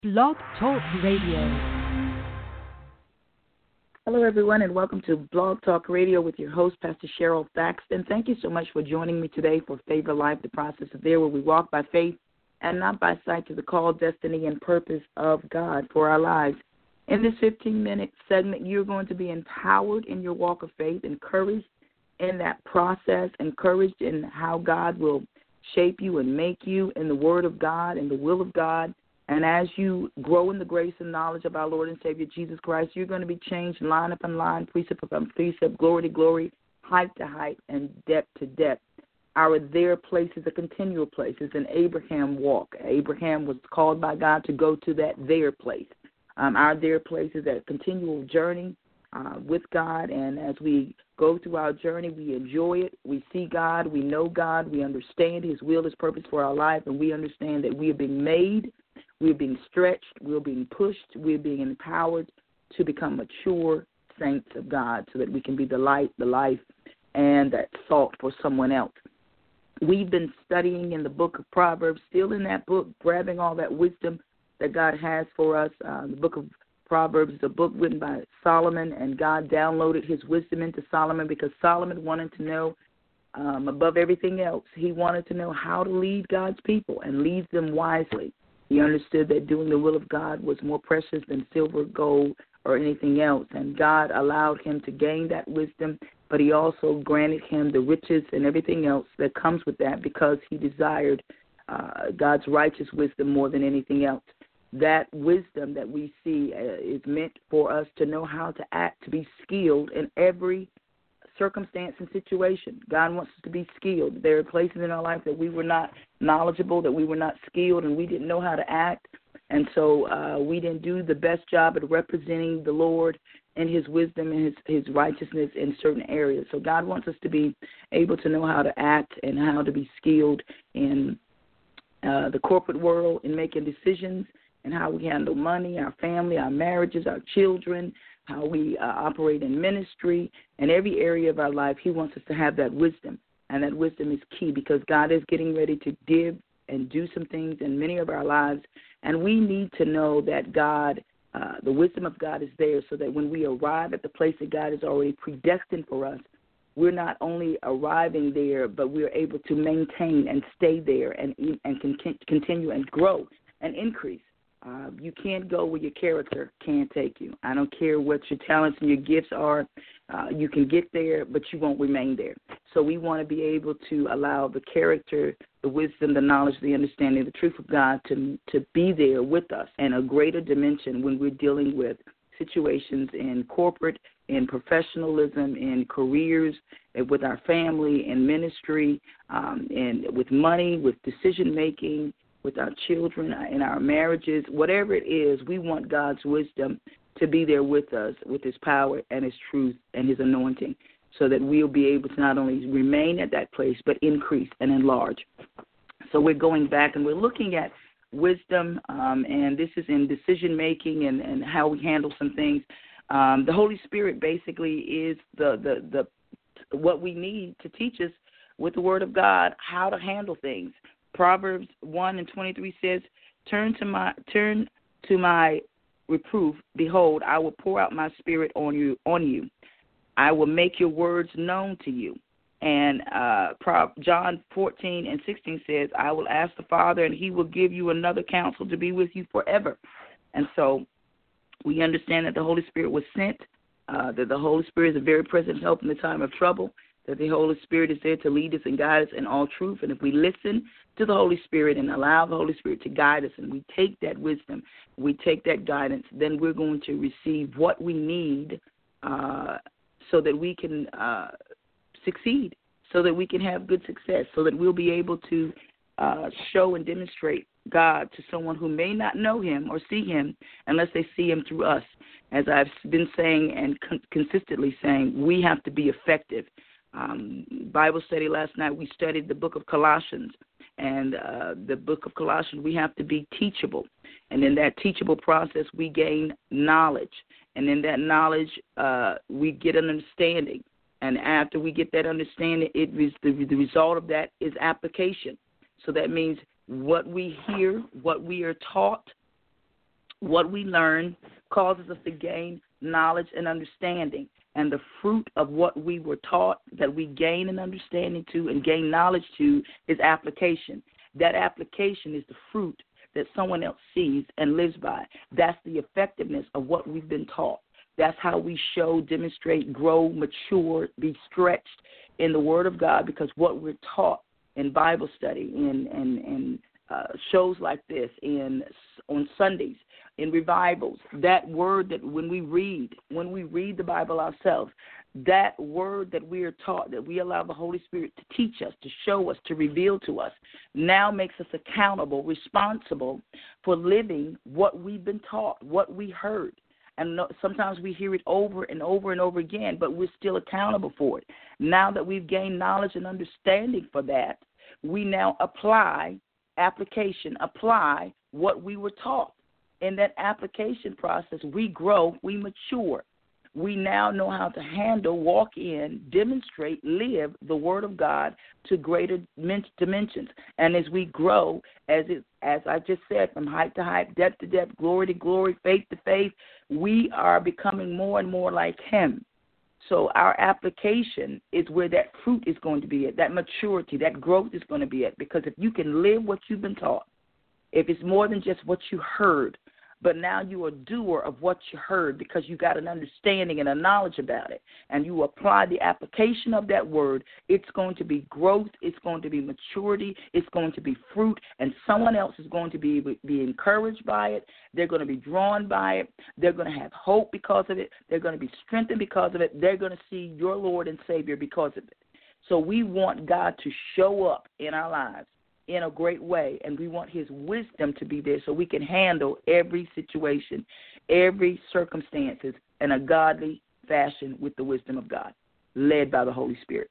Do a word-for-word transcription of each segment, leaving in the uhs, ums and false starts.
Blog Talk Radio. Hello, everyone, and welcome to Blog Talk Radio with your host, Pastor Cheryl Thaxton. Thank you so much for joining me today for Favor Life, the process of there where we walk by faith and not by sight to the call, destiny, and purpose of God for our lives. In this fifteen-minute segment, you're going to be empowered in your walk of faith, encouraged in that process, encouraged in how God will shape you and make you in the Word of God and the will of God. And as you grow in the grace and knowledge of our Lord and Savior Jesus Christ, you're going to be changed line upon line, precept upon precept, glory to glory, height to height, and depth to depth. Our there place is a continual place. It's an Abraham walk. Abraham was called by God to go to that there place. Um, our there place is a continual journey uh, with God, and as we go through our journey, we enjoy it. We see God. We know God. We understand His will, His purpose for our life, and we understand that we are being made. We're being stretched, we're being pushed, we're being empowered to become mature saints of God so that we can be the light, the life, and that salt for someone else. We've been studying in the book of Proverbs, still in that book, grabbing all that wisdom that God has for us. Uh, the book of Proverbs is a book written by Solomon, and God downloaded his wisdom into Solomon because Solomon wanted to know, um, above everything else, he wanted to know how to lead God's people and lead them wisely. He understood that doing the will of God was more precious than silver, gold, or anything else. And God allowed him to gain that wisdom, but he also granted him the riches and everything else that comes with that because he desired uh, God's righteous wisdom more than anything else. That wisdom that we see uh, is meant for us to know how to act, to be skilled in every circumstance and situation. God wants us to be skilled. There are places in our life that we were not knowledgeable, that we were not skilled, and we didn't know how to act. And so uh, we didn't do the best job at representing the Lord and his wisdom and his, his righteousness in certain areas. So God wants us to be able to know how to act and how to be skilled in uh, the corporate world, in making decisions, and how we handle money, our family, our marriages, our children, how we uh, operate in ministry, and every area of our life. He wants us to have that wisdom, and that wisdom is key because God is getting ready to give and do some things in many of our lives, and we need to know that God, uh, the wisdom of God is there so that when we arrive at the place that God has already predestined for us, we're not only arriving there, but we're able to maintain and stay there and, and con- continue and grow and increase. Uh, you can't go where your character can't take you. I don't care what your talents and your gifts are. Uh, you can get there, but you won't remain there. So we want to be able to allow the character, the wisdom, the knowledge, the understanding, the truth of God to to be there with us in a greater dimension when we're dealing with situations in corporate, in professionalism, in careers, with our family, in ministry, um, and with money, with decision-making, with our children, in our marriages, whatever it is, we want God's wisdom to be there with us, with his power and his truth and his anointing, so that we'll be able to not only remain at that place, but increase and enlarge. So we're going back and we're looking at wisdom, um, and this is in decision-making and, and how we handle some things. Um, the Holy Spirit basically is the, the, the what we need to teach us with the Word of God how to handle things. Proverbs one and twenty-three says, Turn to my turn to my reproof. Behold, I will pour out my spirit on you. On you, I will make your words known to you. And uh, John fourteen and sixteen says, I will ask the Father, and he will give you another counsel to be with you forever. And so we understand that the Holy Spirit was sent, uh, that the Holy Spirit is a very present help in the time of trouble, that the Holy Spirit is there to lead us and guide us in all truth. And if we listen to the Holy Spirit and allow the Holy Spirit to guide us, and we take that wisdom, we take that guidance, then we're going to receive what we need uh, so that we can uh, succeed, so that we can have good success, so that we'll be able to uh, show and demonstrate God to someone who may not know him or see him unless they see him through us. As I've been saying and con- consistently saying, we have to be effective. Um, Bible study last night, we studied the book of Colossians. And uh, the book of Colossians, we have to be teachable. And in that teachable process, we gain knowledge. And in that knowledge, uh, we get an understanding. And after we get that understanding, it is the, the result of that is application. So that means what we hear, what we are taught, What we learn causes us to gain knowledge and understanding. And the fruit of what we were taught that we gain an understanding to and gain knowledge to is application. That application is the fruit that someone else sees and lives by. That's the effectiveness of what we've been taught. That's how we show, demonstrate, grow, mature, be stretched in the Word of God, because what we're taught in Bible study, in, in, in uh, shows like this, in on Sundays, in revivals, that word that when we read, when we read the Bible ourselves, that word that we are taught, that we allow the Holy Spirit to teach us, to show us, to reveal to us, now makes us accountable, responsible for living what we've been taught, what we heard. And sometimes we hear it over and over and over again, but we're still accountable for it. Now that we've gained knowledge and understanding for that, we now apply application, apply what we were taught. In that application process, we grow, we mature. We now know how to handle, walk in, demonstrate, live the Word of God to greater dimensions. And as we grow, as it, as I just said, from height to height, depth to depth, glory to glory, faith to faith, we are becoming more and more like Him. So our application is where that fruit is going to be at, that maturity, that growth is going to be at. Because if you can live what you've been taught, if it's more than just what you heard, but now you're a doer of what you heard because you got an understanding and a knowledge about it, and you apply the application of that word, it's going to be growth, it's going to be maturity, it's going to be fruit, and someone else is going to be, be encouraged by it. They're going to be drawn by it. They're going to have hope because of it. They're going to be strengthened because of it. They're going to see your Lord and Savior because of it. So we want God to show up in our lives in a great way, and we want His wisdom to be there so we can handle every situation, every circumstances in a godly fashion with the wisdom of God, led by the Holy Spirit.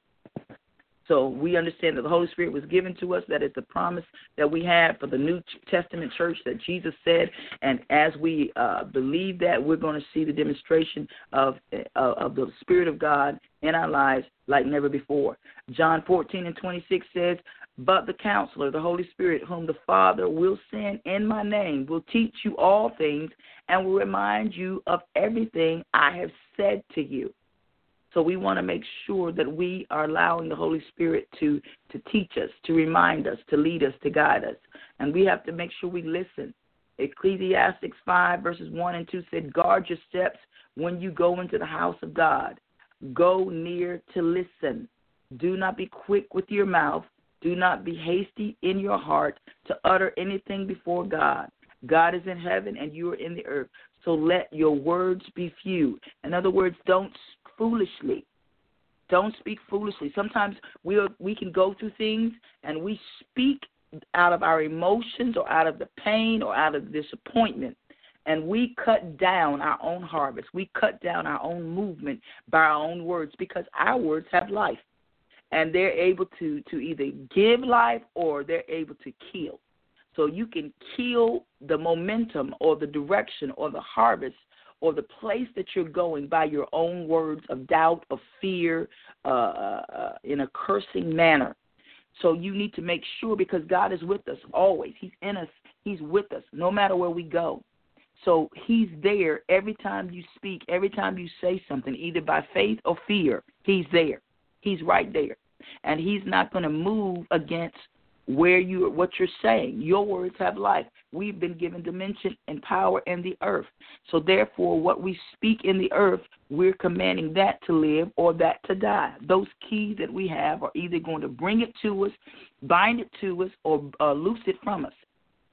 So we understand that the Holy Spirit was given to us. That is the promise that we have for the New Testament church that Jesus said. And as we uh, believe that, we're going to see the demonstration of, uh, of the Spirit of God in our lives like never before. John fourteen and twenty-six says, "But the Counselor, the Holy Spirit, whom the Father will send in my name, will teach you all things and will remind you of everything I have said to you." So we want to make sure that we are allowing the Holy Spirit to, to teach us, to remind us, to lead us, to guide us. And we have to make sure we listen. Ecclesiastes five, verses one and two said, "Guard your steps when you go into the house of God. Go near to listen. Do not be quick with your mouth. Do not be hasty in your heart to utter anything before God. God is in heaven and you are in the earth. So let your words be few." In other words, don't foolishly. Don't speak foolishly. Sometimes we are, we can go through things and we speak out of our emotions or out of the pain or out of the disappointment, and we cut down our own harvest. We cut down our own movement by our own words, because our words have life, and they're able to, to either give life or they're able to kill. So you can kill the momentum or the direction or the harvest or the place that you're going by your own words of doubt, of fear, uh, uh, in a cursing manner. So you need to make sure, because God is with us always. He's in us. He's with us no matter where we go. So He's there every time you speak, every time you say something, either by faith or fear. He's there. He's right there. And He's not going to move against where you what you're saying. Your words have life. We've been given dimension and power in the earth. So therefore, what we speak in the earth, we're commanding that to live or that to die. Those keys that we have are either going to bring it to us, bind it to us, or uh, loose it from us.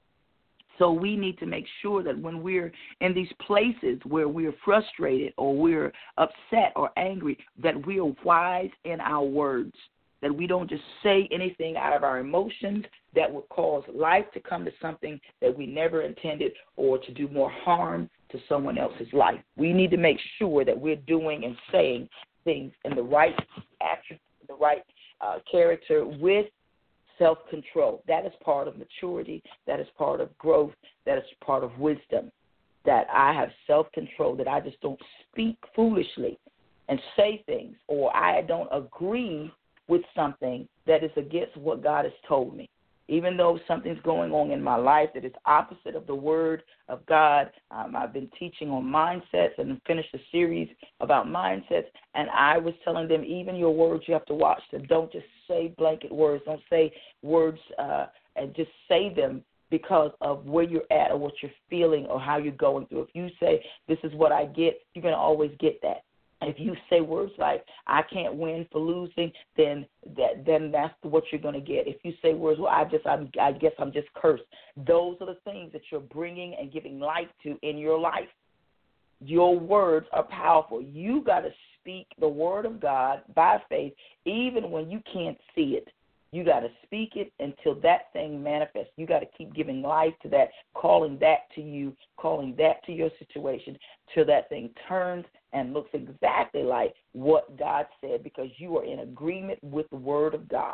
So we need to make sure that when we're in these places where we're frustrated or we're upset or angry, that we are wise in our words, that we don't just say anything out of our emotions that would cause life to come to something that we never intended, or to do more harm to someone else's life. We need to make sure that we're doing and saying things in the right action, the right uh, character, with self-control. That is part of maturity. That is part of growth. That is part of wisdom, that I have self-control, that I just don't speak foolishly and say things, or I don't agree with something that is against what God has told me. Even though something's going on in my life that is opposite of the Word of God, um, I've been teaching on mindsets and finished a series about mindsets, and I was telling them even your words you have to watch them. Don't just say blanket words. Don't say words uh, and just say them because of where you're at or what you're feeling or how you're going through. If you say, this is what I get, you're going to always get that. If you say words like, I can't win for losing, then that then that's what you're going to get. If you say words, well, I just I'm, I guess I'm just cursed. Those are the things that you're bringing and giving life to in your life. Your words are powerful. You got to speak the word of God by faith, even when you can't see it. You got to speak it until that thing manifests. You got to keep giving life to that, calling that to you, calling that to your situation, till that thing turns and looks exactly like what God said, because you are in agreement with the word of God.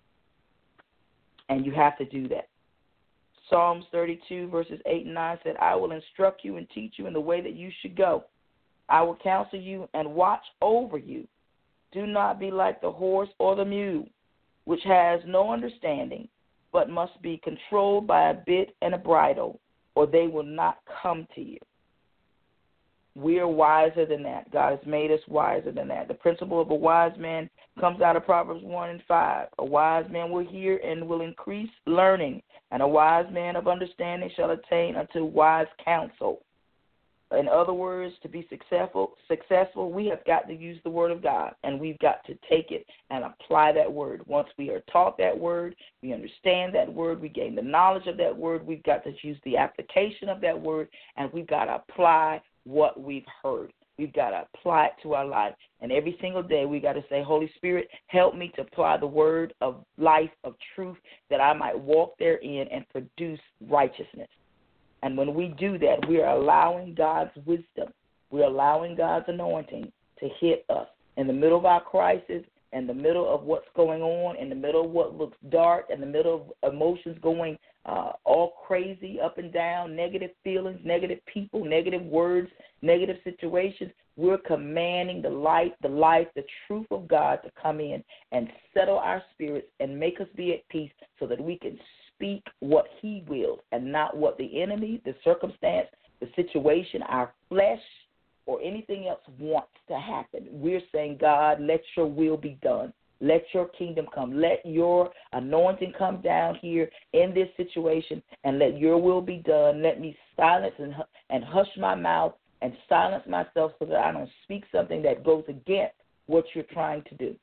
And you have to do that. Psalms thirty-two, verses eight and nine said, I will instruct you and teach you in the way that you should go. I will counsel you and watch over you. Do not be like the horse or the mule, which has no understanding, but must be controlled by a bit and a bridle, or they will not come to you. We are wiser than that. God has made us wiser than that. The principle of a wise man comes out of Proverbs one and five. A wise man will hear and will increase learning, and a wise man of understanding shall attain unto wise counsel. In other words, to be successful, successful, we have got to use the word of God, and we've got to take it and apply that word. Once we are taught that word, we understand that word, we gain the knowledge of that word, we've got to use the application of that word, and we've got to apply what we've heard. We've got to apply it to our life. And every single day we got to say, Holy Spirit, help me to apply the word of life, of truth, that I might walk therein and produce righteousness. And when we do that, we are allowing God's wisdom, we're allowing God's anointing to hit us in the middle of our crisis, in the middle of what's going on, in the middle of what looks dark, in the middle of emotions going uh, all crazy, up and down, negative feelings, negative people, negative words, negative situations. We're commanding the light, the life, the truth of God to come in and settle our spirits and make us be at peace so that we can speak what he wills and not what the enemy, the circumstance, the situation, our flesh, or anything else wants to happen. We're saying, God, let your will be done. Let your kingdom come. Let your anointing come down here in this situation, and let your will be done. Let me silence and, and hush my mouth and silence myself so that I don't speak something that goes against what you're trying to do.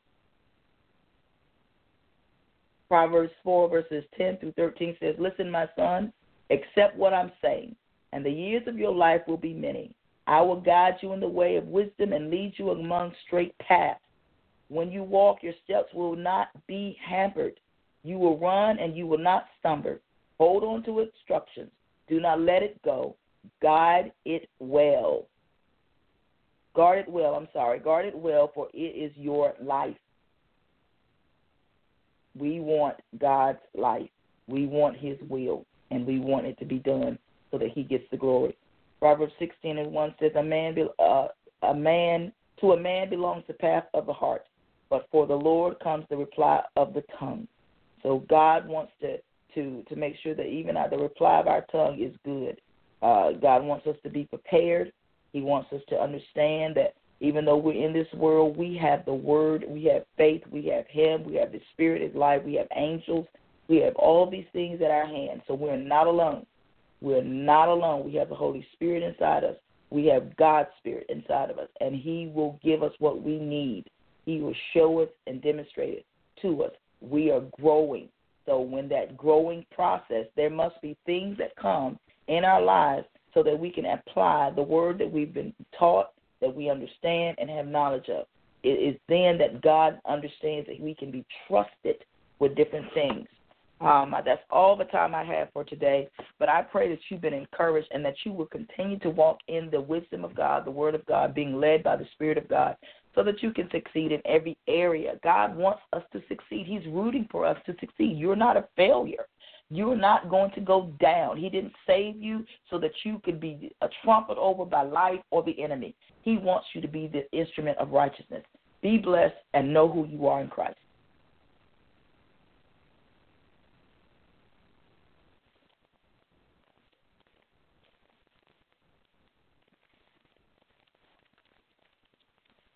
Proverbs four, verses ten through thirteen says, listen, my son, accept what I'm saying, and the years of your life will be many. I will guide you in the way of wisdom and lead you among straight paths. When you walk, your steps will not be hampered. You will run and you will not stumble. Hold on to instructions. Do not let it go. Guide it well. Guard it well, I'm sorry. Guard it well, for it is your life. We want God's life. We want his will, and we want it to be done so that he gets the glory. Proverbs sixteen and one says, a man, be, uh, a man to a man belongs the path of the heart, but for the Lord comes the reply of the tongue. So God wants to, to, to make sure that even the reply of our tongue is good. Uh, God wants us to be prepared. He wants us to understand that even though we're in this world, we have the word, we have faith, we have him, we have the spirit of life, we have angels, we have all these things at our hands. So we're not alone. We're not alone. We have the Holy Spirit inside us. We have God's Spirit inside of us, and he will give us what we need. He will show us and demonstrate it to us. We are growing. So when that growing process, there must be things that come in our lives so that we can apply the word that we've been taught, that we understand and have knowledge of. It is then that God understands that we can be trusted with different things. Um, that's all the time I have for today, but I pray that you've been encouraged and that you will continue to walk in the wisdom of God, the word of God, being led by the Spirit of God, so that you can succeed in every area. God wants us to succeed. He's rooting for us to succeed. You're not a failure. You're not going to go down. He didn't save you so that you could be a trampled over by life or the enemy. He wants you to be the instrument of righteousness. Be blessed and know who you are in Christ.